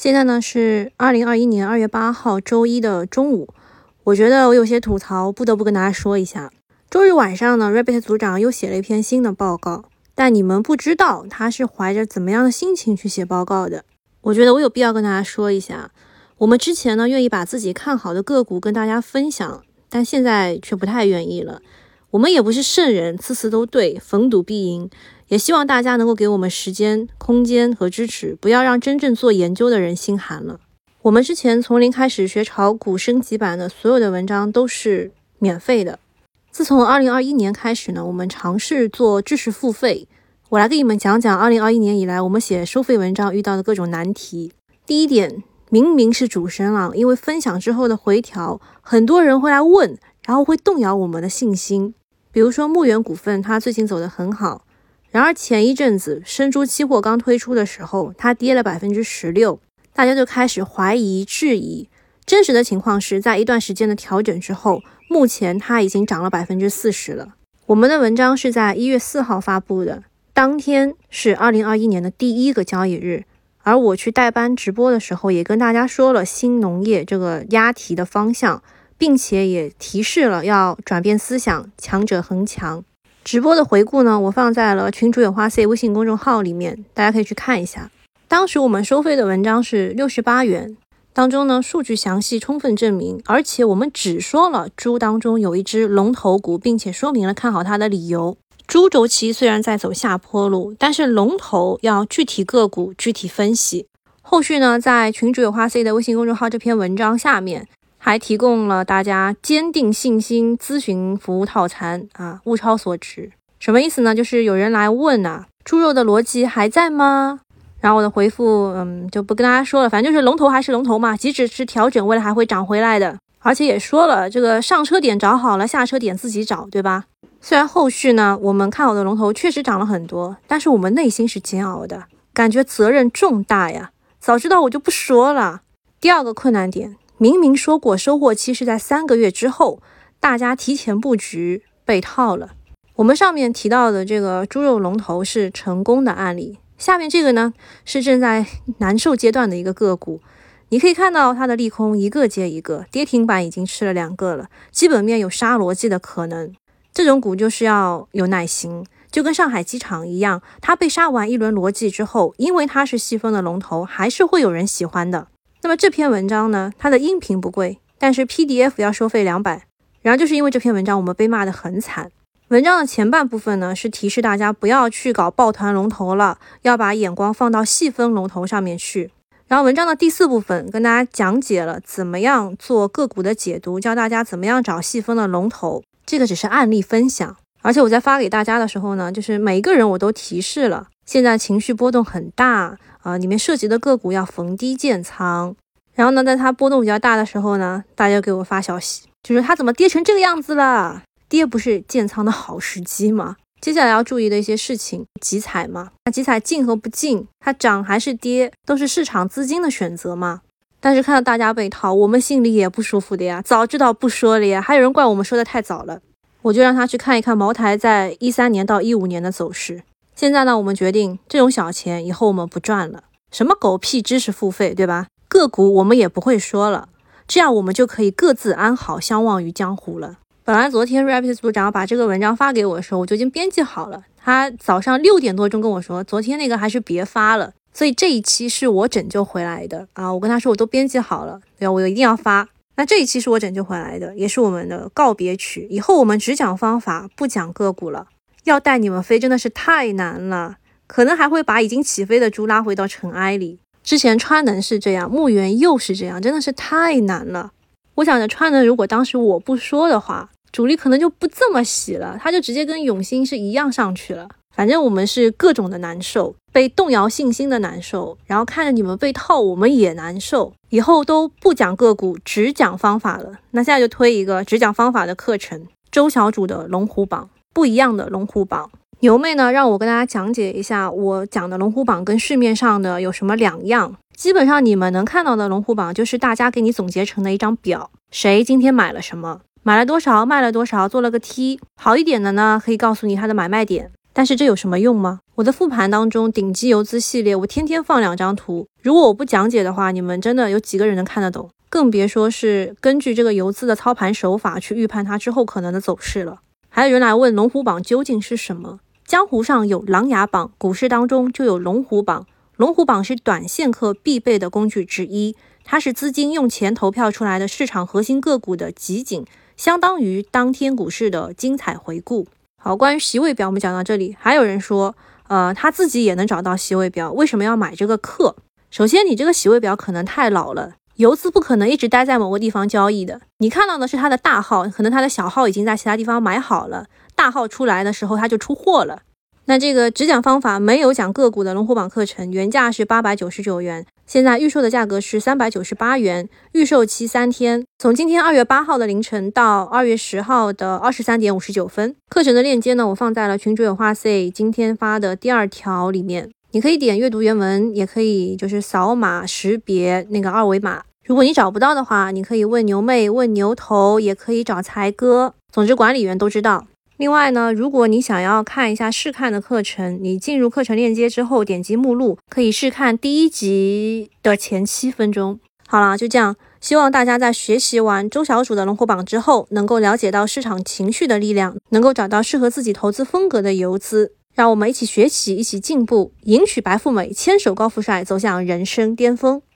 现在呢是2021年2月8号周一的中午，我觉得我有些吐槽不得不跟大家说一下。周日晚上呢 Rabbit 组长又写了一篇新的报告，但你们不知道他是怀着怎么样的心情去写报告的。我觉得我有必要跟大家说一下，我们之前呢愿意把自己看好的个股跟大家分享，但现在却不太愿意了。我们也不是圣人，次次都对，逢赌必赢，也希望大家能够给我们时间、空间和支持，不要让真正做研究的人心寒了。我们之前从零开始学炒股升级版的所有的文章都是免费的。自从2021年开始呢，我们尝试做知识付费。我来给你们讲讲2021年以来我们写收费文章遇到的各种难题。第一点，明明是主声浪，因为分享之后的回调，很多人会来问，然后会动摇我们的信心。比如说牧原股份，它最近走得很好，然而前一阵子生猪期货刚推出的时候，它跌了 16%， 大家就开始怀疑质疑。真实的情况是在一段时间的调整之后，目前它已经涨了 40% 了。我们的文章是在1月4号发布的，当天是2021年的第一个交易日，而我去代班直播的时候也跟大家说了新农业这个押题的方向，并且也提示了要转变思想，强者恒强。直播的回顾呢，我放在了群主有话 C 微信公众号里面，大家可以去看一下。当时我们收费的文章是68元，当中呢数据详细充分证明，而且我们只说了猪当中有一只龙头股，并且说明了看好它的理由。猪周期虽然在走下坡路，但是龙头要具体个股具体分析。后续呢，在群主有话 C 的微信公众号这篇文章下面还提供了大家坚定信心咨询服务套餐物超所值。什么意思呢？就是有人来问猪肉的逻辑还在吗？然后我的回复就不跟大家说了，反正就是龙头还是龙头嘛，即使是调整未来还会涨回来的。而且也说了，这个上车点找好了，下车点自己找，对吧？虽然后续呢我们看好的龙头确实涨了很多，但是我们内心是煎熬的，感觉责任重大呀，早知道我就不说了。第二个困难点，明明说过收获期是在3个月之后，大家提前布局被套了。我们上面提到的这个猪肉龙头是成功的案例，下面这个呢是正在难受阶段的一个个股。你可以看到它的利空一个接一个，跌停板已经吃了2个了，基本面有杀逻辑的可能。这种股就是要有耐心，就跟上海机场一样，它被杀完一轮逻辑之后，因为它是细分的龙头，还是会有人喜欢的。那么这篇文章呢，它的音频不贵，但是 PDF 要收费200。然后就是因为这篇文章我们被骂得很惨。文章的前半部分呢，是提示大家不要去搞抱团龙头了，要把眼光放到细分龙头上面去。然后文章的第4部分跟大家讲解了怎么样做个股的解读，教大家怎么样找细分的龙头。这个只是案例分享，而且我在发给大家的时候呢，就是每一个人我都提示了，现在情绪波动很大里面涉及的个股要逢低建仓。然后呢，在它波动比较大的时候呢，大家给我发消息，就是它怎么跌成这个样子了？跌不是建仓的好时机吗？接下来要注意的一些事情，集采嘛，那集采进和不进，它涨还是跌，都是市场资金的选择嘛。但是看到大家被套，我们心里也不舒服的呀，早知道不说了呀，还有人怪我们说的太早了。我就让他去看一看茅台在13年到15年的走势。现在呢，我们决定这种小钱以后我们不赚了，什么狗屁知识付费，对吧？个股我们也不会说了，这样我们就可以各自安好，相忘于江湖了。本来昨天 Rabbit 组长把这个文章发给我的时候，我就已经编辑好了。他早上6点多钟跟我说，昨天那个还是别发了。所以这一期是我拯救回来的我跟他说我都编辑好了，对吧？我一定要发。那这一期是我拯救回来的，也是我们的告别曲。以后我们只讲方法，不讲个股了。要带你们飞真的是太难了，可能还会把已经起飞的猪拉回到尘埃里。之前川能是这样，牧原又是这样，真的是太难了。我想着川能如果当时我不说的话，主力可能就不这么洗了，他就直接跟永兴是一样上去了。反正我们是各种的难受，被动摇信心的难受，然后看着你们被套我们也难受。以后都不讲个股，只讲方法了。那现在就推一个只讲方法的课程，周小主的龙虎榜，不一样的龙虎榜。牛妹呢让我跟大家讲解一下我讲的龙虎榜跟市面上的有什么两样。基本上你们能看到的龙虎榜就是大家给你总结成的一张表，谁今天买了什么，买了多少，卖了多少，做了个 T。 好一点的呢可以告诉你它的买卖点， 但是这有什么用吗？我的复盘当中顶级游资系列我天天放2张图，如果我不讲解的话，你们真的有几个人能看得懂，更别说是根据这个游资的操盘手法去预判它之后可能的走势了。还有人来问龙虎榜究竟是什么？江湖上有琅琊榜，股市当中就有龙虎榜。龙虎榜是短线客必备的工具之一，它是资金用钱投票出来的市场核心个股的集锦，相当于当天股市的精彩回顾。好，关于席位表我们讲到这里，还有人说他自己也能找到席位表，为什么要买这个课？首先你这个席位表可能太老了，游资不可能一直待在某个地方交易的，你看到的是他的大号，可能他的小号已经在其他地方买好了，大号出来的时候他就出货了。那这个只讲方法没有讲个股的龙虎榜课程，原价是899元，现在预售的价格是398元，预售期3天，从今天2月8号的凌晨到2月10号的23点59分。课程的链接呢，我放在了群主有话 say 今天发的第2条里面，你可以点阅读原文，也可以就是扫码识别那个2维码。如果你找不到的话，你可以问牛妹，问牛头，也可以找才哥，总之管理员都知道。另外呢，如果你想要看一下试看的课程，你进入课程链接之后点击目录，可以试看第1集的前7分钟。好了，就这样，希望大家在学习完周小主的龙虎榜之后，能够了解到市场情绪的力量，能够找到适合自己投资风格的游资。让我们一起学习，一起进步，迎娶白富美，牵手高富帅，走向人生巅峰。